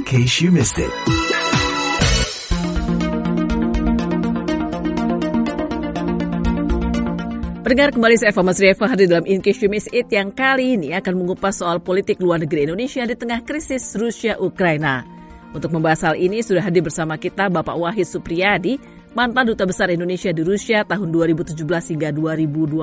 case you missed it. Pendengar, kembali saya Eva Mas Rieva hadir dalam In Case You Miss It yang kali ini akan mengupas soal politik luar negeri Indonesia di tengah krisis Rusia-Ukraina. Untuk membahas hal ini sudah hadir bersama kita Bapak Wahid Supriyadi, mantan Duta Besar Indonesia di Rusia tahun 2017 hingga 2021.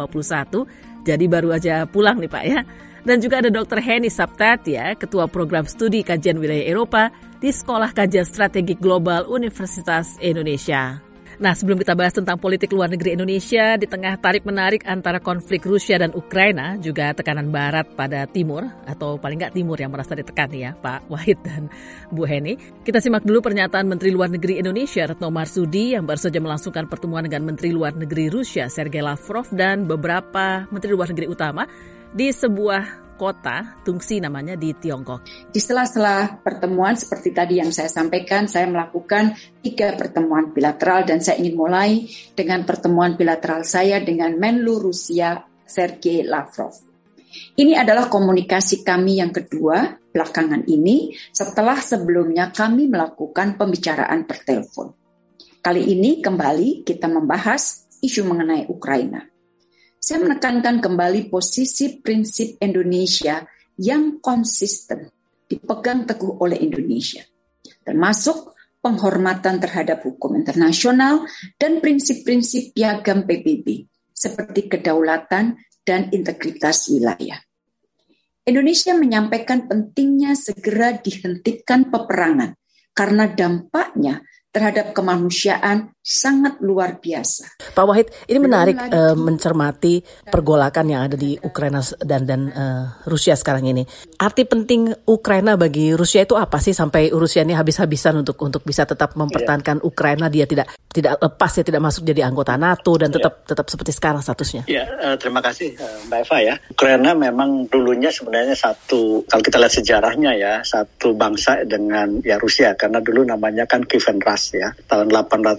Jadi baru aja pulang nih Pak ya. Dan juga ada Dr. Henny Saptatya, Ketua Program Studi Kajian Wilayah Eropa di Sekolah Kajian Strategik Global Universitas Indonesia. Nah, sebelum kita bahas tentang politik luar negeri Indonesia di tengah tarik-menarik antara konflik Rusia dan Ukraina, juga tekanan Barat pada Timur, atau paling nggak Timur yang merasa ditekan ya, Pak Wahid dan Bu Henny. Kita simak dulu pernyataan Menteri Luar Negeri Indonesia, Retno Marsudi, yang baru saja melangsungkan pertemuan dengan Menteri Luar Negeri Rusia, Sergei Lavrov, dan beberapa Menteri Luar Negeri utama di sebuah kota, Tungsi namanya, di Tiongkok. Di sela-sela pertemuan seperti tadi yang saya sampaikan, saya melakukan 3 pertemuan bilateral dan saya ingin mulai dengan pertemuan bilateral saya dengan Menlu Rusia, Sergei Lavrov. Ini adalah komunikasi kami yang kedua belakangan ini setelah sebelumnya kami melakukan pembicaraan per telepon. Kali ini kembali kita membahas isu mengenai Ukraina. Saya menekankan kembali posisi prinsip Indonesia yang konsisten dipegang teguh oleh Indonesia, termasuk penghormatan terhadap hukum internasional dan prinsip-prinsip piagam PBB seperti kedaulatan dan integritas wilayah. Indonesia menyampaikan pentingnya segera dihentikan peperangan karena dampaknya terhadap kemanusiaan sangat luar biasa. Pak Wahid, ini menarik mencermati pergolakan yang ada di Ukraina dan Rusia sekarang ini. Arti penting Ukraina bagi Rusia itu apa sih sampai Rusia ini habis-habisan untuk bisa tetap mempertahankan Ukraina, dia tidak lepas, ya tidak masuk jadi anggota NATO dan tetap seperti sekarang statusnya. Ya, terima kasih Mbak Eva ya. Ukraina memang dulunya sebenarnya satu, kalau kita lihat sejarahnya ya, satu bangsa dengan ya Rusia, karena dulu namanya kan Kievan Rus ya, tahun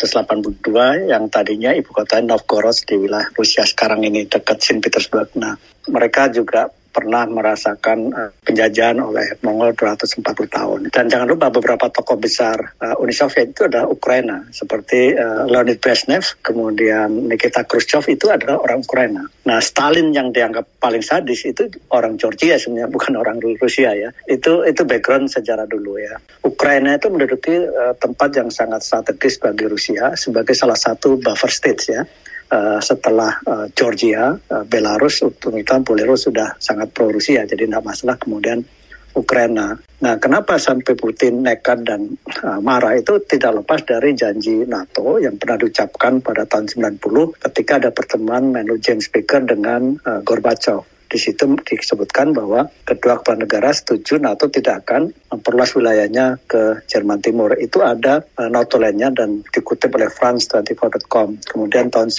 882 yang tadinya ibu kota Novgorod di wilayah Rusia sekarang ini dekat Saint Petersburg. Nah, mereka juga pernah merasakan penjajahan oleh Mongol 240 tahun. Dan jangan lupa beberapa tokoh besar Uni Soviet itu adalah Ukraina, seperti Leonid Brezhnev, kemudian Nikita Khrushchev itu adalah orang Ukraina. Nah, Stalin yang dianggap paling sadis itu orang Georgia sebenarnya, bukan orang Rusia ya. Itu background sejarah dulu ya. Ukraina itu menduduki tempat yang sangat strategis bagi Rusia sebagai salah satu buffer states ya. Setelah Georgia, Belarus, terutama Belarus sudah sangat pro-Rusia, jadi tidak masalah. Kemudian Ukraina. Nah, kenapa sampai Putin nekat dan marah itu tidak lepas dari janji NATO yang pernah diucapkan pada tahun 90 ketika ada pertemuan Menlu James Baker dengan Gorbachev. Di situ disebutkan bahwa kedua kepala negara setuju NATO tidak akan memperluas wilayahnya ke Jerman Timur. Itu ada notulennya dan dikutip oleh France24.com. Kemudian tahun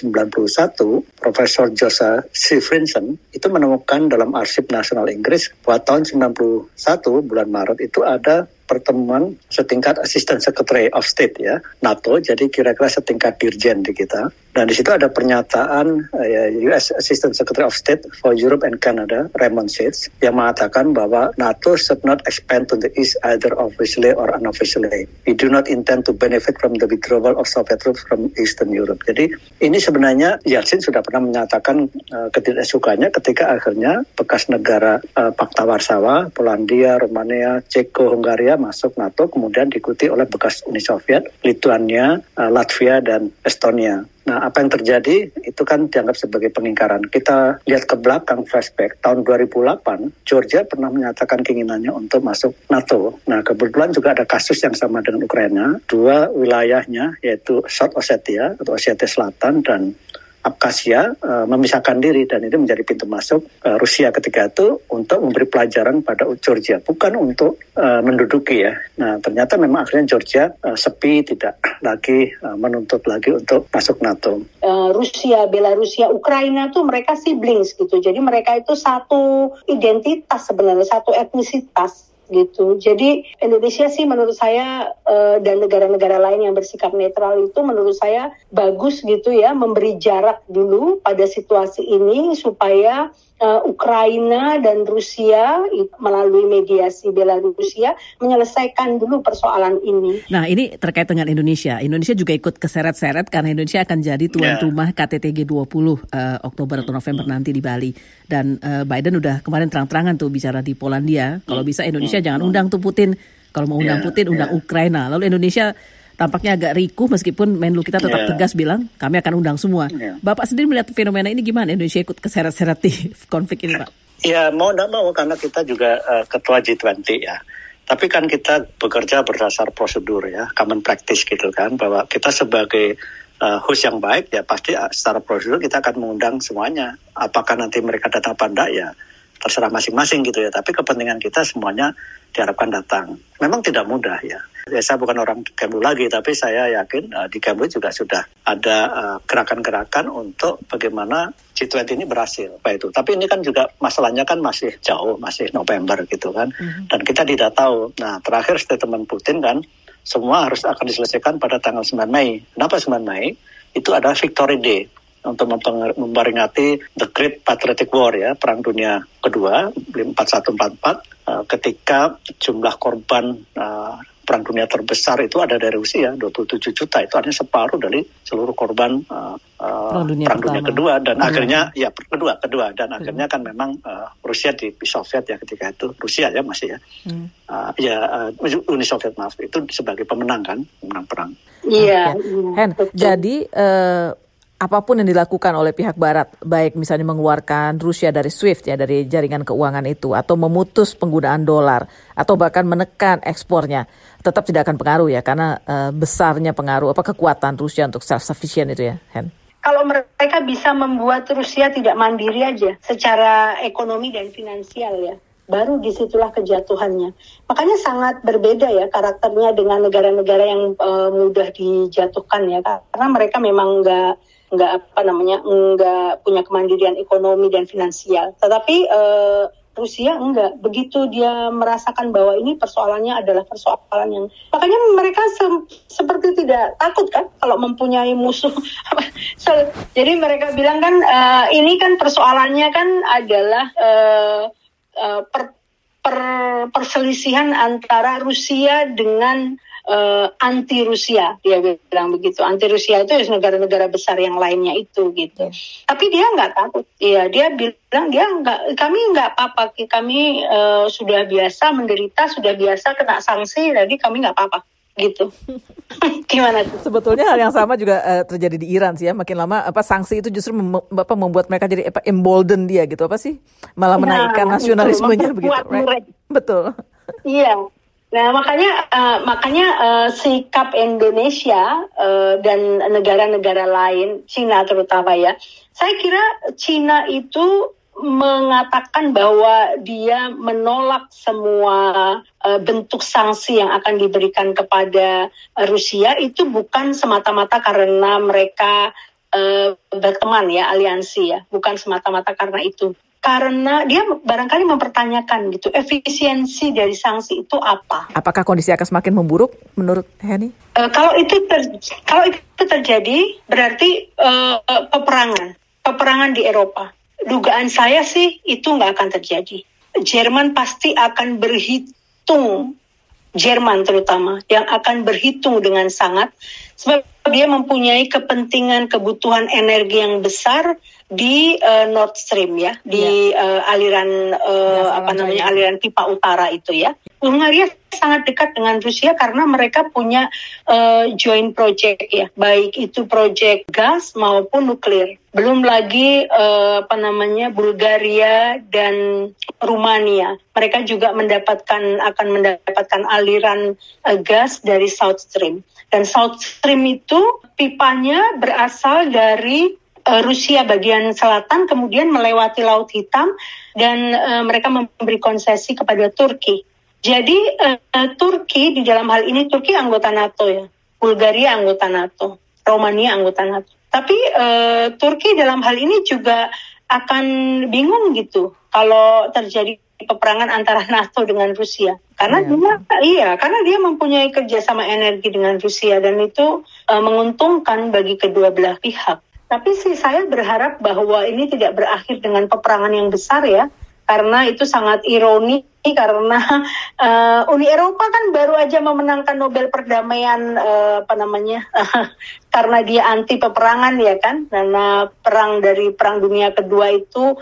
91, Profesor Joseph Stephenson itu menemukan dalam arsip nasional Inggris bahwa tahun 91 bulan Maret itu ada pertemuan setingkat Assistant Secretary of State ya, NATO, jadi kira-kira setingkat dirjen di kita. Dan di situ ada pernyataan US Assistant Secretary of State for Europe and Canada, Raymond Sitz, yang mengatakan bahwa NATO should not expand to the east either officially or unofficially. We do not intend to benefit from the withdrawal of Soviet troops from Eastern Europe. Jadi ini sebenarnya Yeltsin sudah pernah menyatakan ketidaksukaannya ketika akhirnya bekas negara Pakta Warsawa, Polandia, Romania, Ceko, Hungaria masuk NATO, kemudian diikuti oleh bekas Uni Soviet, Lithuania, Latvia, dan Estonia. Nah, apa yang terjadi itu kan dianggap sebagai pengingkaran. Kita lihat ke belakang, flashback, tahun 2008, Georgia pernah menyatakan keinginannya untuk masuk NATO. Nah, kebetulan juga ada kasus yang sama dengan Ukraina. 2 wilayahnya, yaitu South Ossetia atau Ossetia Selatan dan Abkhazia memisahkan diri, dan itu menjadi pintu masuk Rusia ketika itu untuk memberi pelajaran pada Georgia, bukan untuk menduduki ya. Nah, ternyata memang akhirnya Georgia sepi, tidak lagi menuntut lagi untuk masuk NATO. Rusia, Belarusia, Ukraina tuh mereka siblings gitu, jadi mereka itu satu identitas sebenarnya, satu etnisitas. gitu. Jadi Indonesia sih menurut saya dan negara-negara lain yang bersikap netral itu menurut saya bagus gitu ya, memberi jarak dulu pada situasi ini supaya Ukraina dan Rusia melalui mediasi Belarusia menyelesaikan dulu persoalan ini. Nah, ini terkait dengan Indonesia. Indonesia juga ikut keseret-seret karena Indonesia akan jadi tuan rumah KTT G20 Oktober atau November nanti di Bali. Dan Biden udah kemarin terang-terangan tuh bicara di Polandia, kalau bisa Indonesia jangan undang tuh Putin. Kalau mau undang Putin, undang Ukraina. Lalu Indonesia tampaknya agak rikuh meskipun Menlu kita tetap tegas bilang kami akan undang semua. Bapak sendiri melihat fenomena ini gimana? Indonesia ikut keseret-seret di konflik ini, Pak? Ya mau tidak mau karena kita juga ketua G20 ya. Tapi kan kita bekerja berdasar prosedur ya, common practice gitu kan. Bahwa kita sebagai host yang baik ya pasti secara prosedur kita akan mengundang semuanya. Apakah nanti mereka datang apa enggak ya terserah masing-masing gitu ya. Tapi kepentingan kita semuanya diharapkan datang. Memang tidak mudah ya. Saya bukan orang Kemlu lagi, tapi saya yakin di Kemlu juga sudah ada gerakan-gerakan untuk bagaimana G20 ini berhasil. Apa itu? Tapi ini kan juga masalahnya kan masih jauh, masih November gitu kan. Dan kita tidak tahu. Nah, terakhir statement Putin kan, semua harus akan diselesaikan pada tanggal 9 Mei. Kenapa 9 Mei? Itu adalah Victory Day untuk memperingati The Great Patriotic War ya, Perang Dunia Kedua 41-44, ketika jumlah korban Perang Dunia terbesar itu ada dari Rusia 27 juta, itu artinya separuh dari seluruh korban Perang Dunia Kedua dan akhirnya ya kedua dan akhirnya kan memang Rusia di Soviet ya ketika itu Rusia ya masih ya Uni Soviet maaf itu sebagai pemenang kan, pemenang perang. Iya. Hen, jadi apapun yang dilakukan oleh pihak Barat, baik misalnya mengeluarkan Rusia dari SWIFT ya, dari jaringan keuangan itu, atau memutus penggunaan dolar, atau bahkan menekan ekspornya, tetap tidak akan pengaruh ya, karena besarnya pengaruh kekuatan Rusia untuk self-sufficient itu ya, Hen? Kalau mereka bisa membuat Rusia tidak mandiri aja secara ekonomi dan finansial ya, baru disitulah kejatuhannya. Makanya sangat berbeda ya karakternya dengan negara-negara yang mudah dijatuhkan ya, karena mereka memang nggak punya kemandirian ekonomi dan finansial. Tetapi Rusia enggak. Begitu dia merasakan bahwa ini persoalannya adalah persoalan yang, makanya mereka seperti tidak takut kan kalau mempunyai musuh. Jadi mereka bilang kan ini kan persoalannya kan adalah perselisihan antara Rusia dengan anti Rusia, dia bilang begitu. Anti Rusia itu negara-negara besar yang lainnya itu gitu. Tapi dia nggak takut. Iya, dia bilang kami nggak apa-apa. Kami sudah biasa menderita, sudah biasa kena sanksi, jadi kami nggak apa-apa gitu. Gimana? Sebetulnya hal yang sama juga terjadi di Iran sih ya. Makin lama sanksi itu justru membuat mereka jadi embolden dia gitu malah menaikkan nasionalismenya begitu. Right? Betul. Iya. Nah makanya sikap Indonesia dan negara-negara lain, Cina terutama ya, saya kira Cina itu mengatakan bahwa dia menolak semua bentuk sanksi yang akan diberikan kepada Rusia itu bukan semata-mata karena mereka berteman ya, aliansi ya, bukan semata-mata karena itu. Karena dia barangkali mempertanyakan gitu, efisiensi dari sanksi itu apa? Apakah kondisi akan semakin memburuk menurut Henny? Kalau itu terjadi, berarti peperangan di Eropa. Dugaan saya sih itu nggak akan terjadi. Jerman pasti akan berhitung, Jerman terutama, yang akan berhitung dengan sangat, sebab dia mempunyai kebutuhan energi yang besar di Nord Stream ya, di aliran aliran pipa utara itu ya. Hungaria sangat dekat dengan Rusia karena mereka punya joint project ya, baik itu project gas maupun nuklir. Belum lagi Bulgaria dan Rumania. Mereka juga akan mendapatkan aliran gas dari South Stream. Dan South Stream itu pipanya berasal dari Rusia bagian selatan, kemudian melewati Laut Hitam, dan mereka memberi konsesi kepada Turki. Jadi Turki di dalam hal ini, Turki anggota NATO ya, Bulgaria anggota NATO, Romania anggota NATO. Tapi Turki dalam hal ini juga akan bingung gitu kalau terjadi peperangan antara NATO dengan Rusia. Karena karena dia mempunyai kerjasama energi dengan Rusia dan itu menguntungkan bagi kedua belah pihak. Tapi sih saya berharap bahwa ini tidak berakhir dengan peperangan yang besar ya, karena itu sangat ironi karena Uni Eropa kan baru aja memenangkan Nobel Perdamaian karena dia anti peperangan ya kan, karena Perang Dunia Kedua itu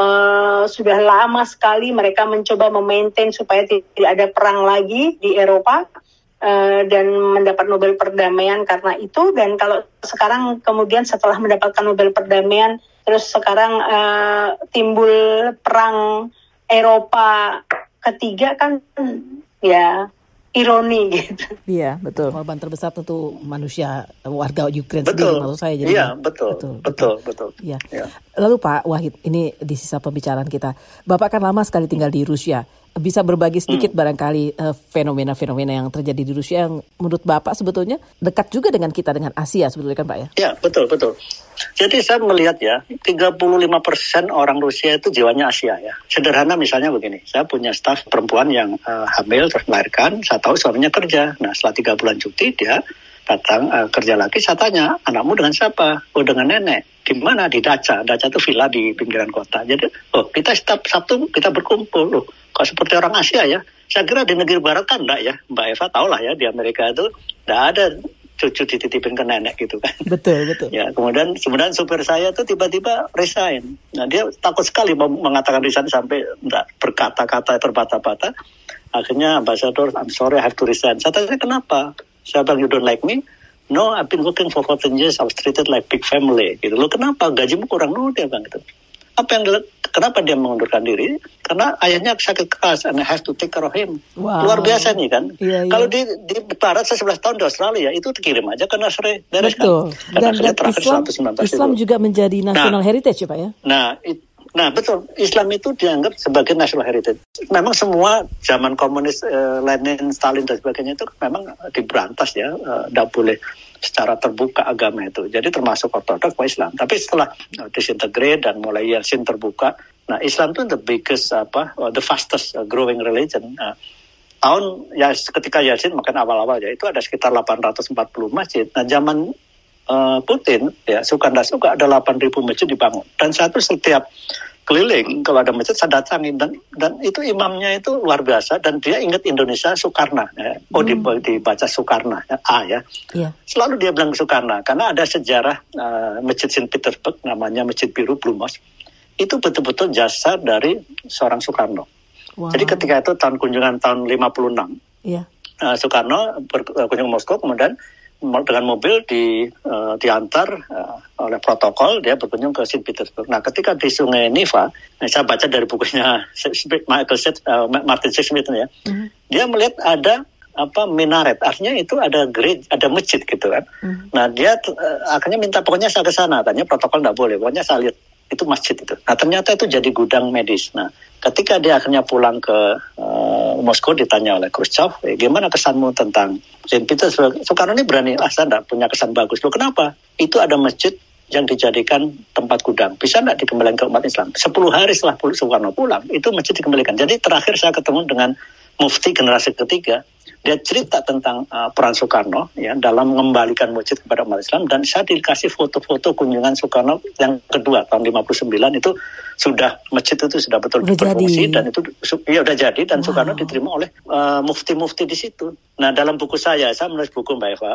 sudah lama sekali mereka mencoba memaintain supaya tidak ada perang lagi di Eropa dan mendapat Nobel Perdamaian karena itu. Dan kalau sekarang kemudian setelah mendapatkan Nobel Perdamaian terus sekarang timbul perang Eropa ketiga kan ya ironi gitu. Iya, betul. Korban terbesar tentu manusia, warga Ukraina sendiri maksud saya. Jadi, iya, betul. Iya. Ya. Lalu Pak Wahid, ini di sisa pembicaraan kita. Bapak kan lama sekali tinggal di Rusia. Bisa berbagi sedikit barangkali fenomena-fenomena yang terjadi di Rusia yang menurut Bapak sebetulnya dekat juga dengan kita, dengan Asia sebetulnya kan Pak ya? Ya, betul. Jadi saya melihat ya, 35% orang Rusia itu jiwanya Asia ya. Sederhana misalnya begini, saya punya staf perempuan yang hamil terus melahirkan, saya tahu suaminya kerja. Nah setelah 3 bulan cuti dia datang kerja lagi, saya tanya, anakmu dengan siapa? Oh dengan nenek. Di mana? Di Daca. Daca itu villa di pinggiran kota. Jadi kita setiap Sabtu kita berkumpul. Kok seperti orang Asia ya? Saya kira di negeri barat kan enggak ya. Mbak Eva tahu lah ya, di Amerika itu enggak ada cucu dititipin ke nenek gitu kan. Betul. Ya, kemudian supir saya tuh tiba-tiba resign. Nah, dia takut sekali mengatakan resign sampai enggak berkata-kata terbata-bata. Akhirnya ambassador, I'm sorry I have to resign. Saya tanya kenapa? Saya bilang you don't like me? No, I've been working for 14 years. I was treated like big family. Gitu. Loh kenapa? Gajimu kurang? No, dia bilang gitu. Kenapa dia mengundurkan diri? Karena ayahnya sakit keras and I have to take care of him. Wow. Luar biasa nih kan. Iya. Kalau di barat saya 11 tahun di Australia itu dikirim aja ke Nasre. Betul. Kan? Dan Islam juga menjadi national heritage ya Pak ya? Nah betul, Islam itu dianggap sebagai national heritage. Memang semua zaman komunis, Lenin, Stalin dan sebagainya itu memang diberantas ya, tidak boleh secara terbuka agama itu. Jadi termasuk Ortodoks atau Islam. Tapi setelah disintegrate dan mulai Yeltsin terbuka, nah Islam itu the biggest the fastest growing religion. Ketika Yeltsin makan awal-awal ya itu ada sekitar 840 masjid. Nah zaman Putin ya suka nggak suka ada 8.000 masjid dibangun dan setiap keliling kalau ada masjid saya datangin dan itu imamnya itu luar biasa dan dia ingat Indonesia Soekarno ya. Dibaca Soekarno ya. Yeah. Selalu dia bilang Soekarno karena ada sejarah masjid Saint Petersburg namanya Masjid Biru Blue Mosque itu betul-betul jasa dari seorang Soekarno. Wow. Jadi ketika itu kunjungan tahun 56 Soekarno berkunjung Moskow kemudian dengan mobil diantar oleh protokol dia berkunjung ke Saint Petersburg. Nah ketika di Sungai Neva, saya baca dari bukunya Martin Smith ya, dia melihat ada minaret, artinya itu ada masjid gitu kan. Nah dia akhirnya minta pokoknya saya ke sana, tanya protokol nggak boleh, pokoknya saya lihat itu masjid itu. Nah ternyata itu jadi gudang medis. Nah ketika dia akhirnya pulang ke Moskow ditanya oleh Khrushchev, gimana kesanmu tentang Saint Petersburg? Soekarno ini berani, saya enggak punya kesan bagus. Loh kenapa? Itu ada masjid yang dijadikan tempat gudang. Bisa enggak dikembalikan ke umat Islam? 10 hari setelah Soekarno pulang, itu masjid dikembalikan. Jadi terakhir saya ketemu dengan mufti generasi ketiga. Dia cerita tentang peran Soekarno ya dalam mengembalikan masjid kepada umat Islam dan saya dikasih foto-foto kunjungan Soekarno yang kedua tahun 59 itu masjid itu sudah betul berfungsi dan itu udah jadi dan Soekarno diterima oleh mufti-mufti di situ. Nah dalam buku saya menulis buku Mbak Eva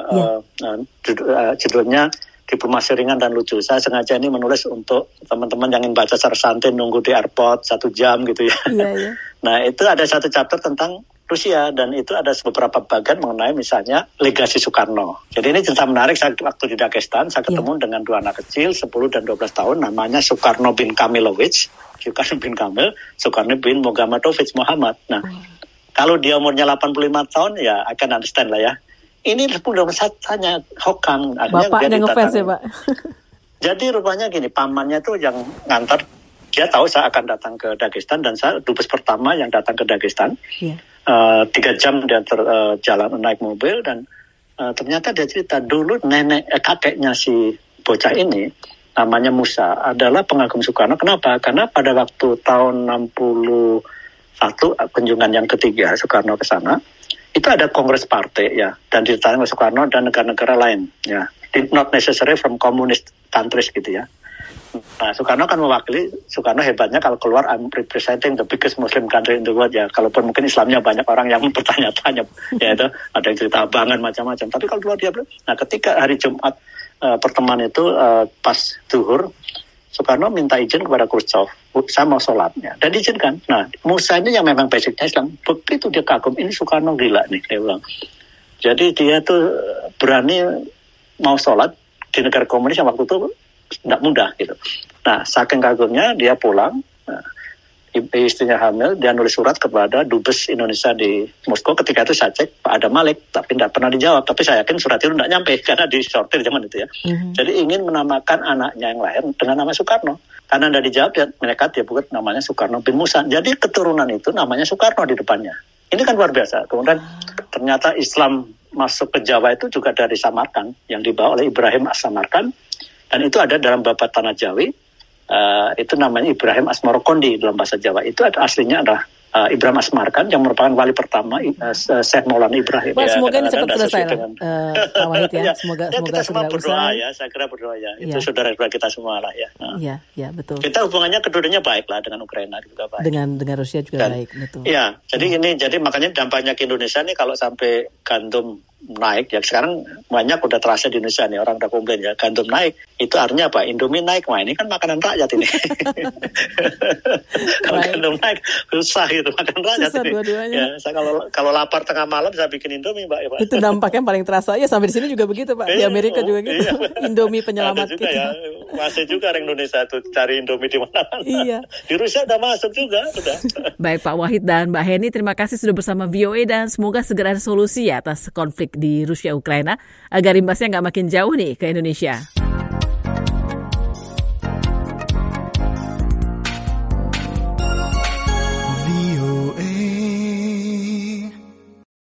judulnya Diplomasi Ringan dan Lucu. Saya sengaja ini menulis untuk teman-teman yang ingin baca secara santai nunggu di airport 1 jam gitu ya. Yeah. Nah itu ada satu chapter tentang Rusia dan itu ada beberapa bagian mengenai misalnya legasi Soekarno. Jadi ini cerita menarik, saya waktu di Dagestan saya ketemu dengan 2 anak kecil 10 dan 12 tahun namanya Soekarno bin Kamilovich, Soekarno bin Mogamadovich Muhammad. Nah kalau dia umurnya 85 tahun ya akan understand lah ya. Ini udah saya tanya Hokam. Bapaknya ngefans ya Pak. Jadi rupanya gini, pamannya tuh yang ngantar, dia tahu saya akan datang ke Dagestan dan saya dubes pertama yang datang ke Dagestan. 3 jam dia jalan naik mobil dan ternyata dia cerita dulu kakeknya si bocah ini namanya Musa adalah pengagum Soekarno. Kenapa? Karena pada waktu tahun 60 satu kunjungan yang ketiga Soekarno ke sana, itu ada kongres partai ya, dan ditanya Soekarno dan negara-negara lain ya, not necessary from communist countries gitu ya. Nah, Soekarno kan mewakili, Soekarno hebatnya kalau keluar, I'm representing the biggest Muslim country in the world ya. Kalaupun mungkin Islamnya banyak orang yang bertanya-tanya, ya itu ada yang cerita abangan macam-macam. Tapi kalau keluar dia, nah ketika hari Jumat pertemuan itu pas zuhur, Soekarno minta izin kepada Khrushchev, saya mau sholat ya, dan diizinkan. Nah, Musa ini yang memang basicnya Islam, begitu dia kagum, ini Soekarno gila nih, dia bilang. Jadi dia tuh berani mau sholat di negara komunis yang waktu itu tidak mudah gitu. Nah, saking kagumnya dia pulang, istrinya hamil, dia nulis surat kepada Dubes Indonesia di Moskow. Ketika itu saya cek Pak Adam Malik, tapi tidak pernah dijawab. Tapi saya yakin surat itu tidak nyampe karena disortir zaman itu ya. Jadi ingin menamakan anaknya yang lahir dengan nama Soekarno. Karena tidak dijawab, mereka dia buat namanya Soekarno bin Musa. Jadi keturunan itu namanya Soekarno di depannya. Ini kan luar biasa. Kemudian ternyata Islam masuk ke Jawa itu juga dari Samarkand yang dibawa oleh Ibrahim As-Samarkand. Dan itu ada dalam Babat Tanah Jawi, itu namanya Ibrahim Asmarokondi dalam bahasa Jawa. Itu aslinya adalah Ibrahim Asmarkand yang merupakan wali pertama Syekh Maulana Ibrahim. Pak, ya, semoga ini cepat selesai dengan, Pak Wahid ya. Semoga kita semua berdoa usai. ya, saya kira berdoa ya. Itu saudara-saudara kita semua lah ya. Iya, betul. Kita hubungannya keduanya baik lah dengan Ukraina juga baik. Dengan Rusia juga baik, betul. Iya, jadi makanya dampaknya ke Indonesia nih kalau sampai gandum naik ya, sekarang banyak udah terasa di Indonesia nih, orang udah komplain ya, gandum naik itu artinya apa? Indomie naik. Wah, ini kan makanan rakyat ini. Kalau gandum naik susah gitu, makan rakyat susah ini. Dua-duanya. Ya, saya kalau lapar tengah malam saya bikin Indomie, Mbak. Itu dampaknya paling terasa ya, sampai di sini juga begitu Pak. Di Amerika juga gitu. Indomie penyelamat juga kita. Ya, masih juga orang Indonesia tuh cari Indomie di mana-mana. Iya. Di Rusia udah masuk juga, udah. Baik Pak Wahid dan Mbak Heni, terima kasih sudah bersama VOA dan semoga segera ada solusi ya atas konflik di Rusia Ukraina agar imbasnya nggak makin jauh nih ke Indonesia.